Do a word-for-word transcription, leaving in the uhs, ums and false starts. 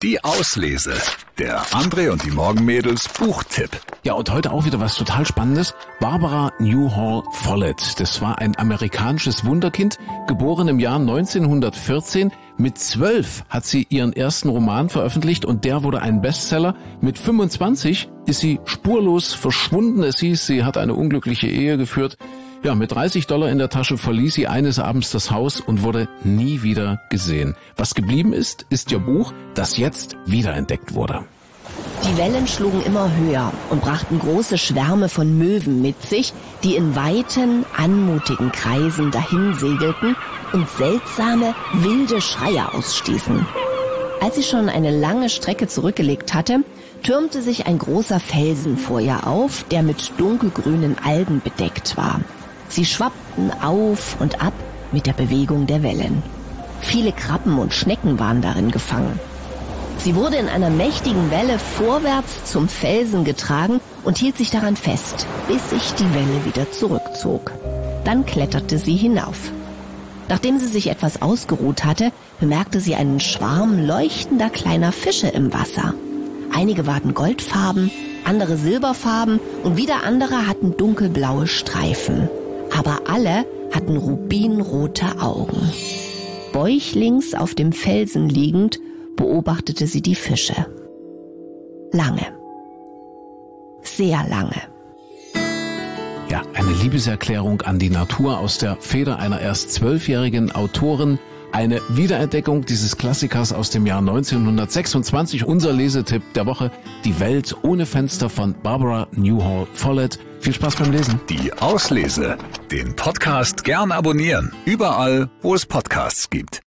Die Auslese. Der André und die Morgenmädels Buchtipp. Ja, und heute auch wieder was total Spannendes. Barbara Newhall Follett. Das war ein amerikanisches Wunderkind, geboren im Jahr neunzehnhundertvierzehn. Mit zwölf hat sie ihren ersten Roman veröffentlicht und der wurde ein Bestseller. Mit fünfundzwanzig ist sie spurlos verschwunden. Es hieß, sie hat eine unglückliche Ehe geführt. Ja, mit dreißig Dollar in der Tasche verließ sie eines Abends das Haus und wurde nie wieder gesehen. Was geblieben ist, ist ihr Buch, das jetzt wiederentdeckt wurde. Die Wellen schlugen immer höher und brachten große Schwärme von Möwen mit sich, die in weiten, anmutigen Kreisen dahinsegelten und seltsame, wilde Schreie ausstießen. Als sie schon eine lange Strecke zurückgelegt hatte, türmte sich ein großer Felsen vor ihr auf, der mit dunkelgrünen Algen bedeckt war. Sie schwappten auf und ab mit der Bewegung der Wellen. Viele Krabben und Schnecken waren darin gefangen. Sie wurde in einer mächtigen Welle vorwärts zum Felsen getragen und hielt sich daran fest, bis sich die Welle wieder zurückzog. Dann kletterte sie hinauf. Nachdem sie sich etwas ausgeruht hatte, bemerkte sie einen Schwarm leuchtender kleiner Fische im Wasser. Einige waren goldfarben, andere silberfarben und wieder andere hatten dunkelblaue Streifen. Aber alle hatten rubinrote Augen. Bäuchlings auf dem Felsen liegend, beobachtete sie die Fische. Lange. Sehr lange. Ja, eine Liebeserklärung an die Natur aus der Feder einer erst zwölfjährigen Autorin. Eine Wiederentdeckung dieses Klassikers aus dem Jahr neunzehnhundertsechsundzwanzig. Unser Lesetipp der Woche, Die Welt ohne Fenster von Barbara Newhall Follett. Viel Spaß beim Lesen. Die Auslese. Den Podcast gern abonnieren. Überall, wo es Podcasts gibt.